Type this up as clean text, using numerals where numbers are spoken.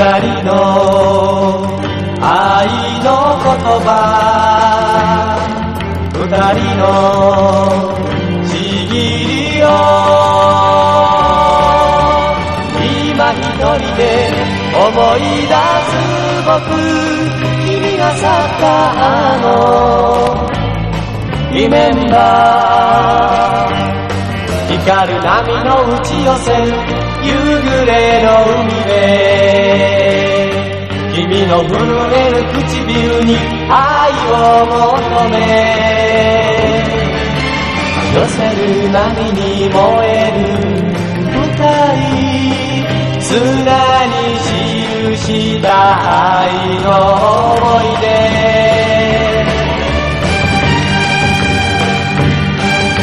人の愛の言葉、二人のちぎりを今一人で思い出す僕、君が去ったあのリメンバー、光る波の打ち寄せる夕暮れの海で、君の震える唇に愛を求め、寄せる波に燃える二人、砂に記した愛の思い出。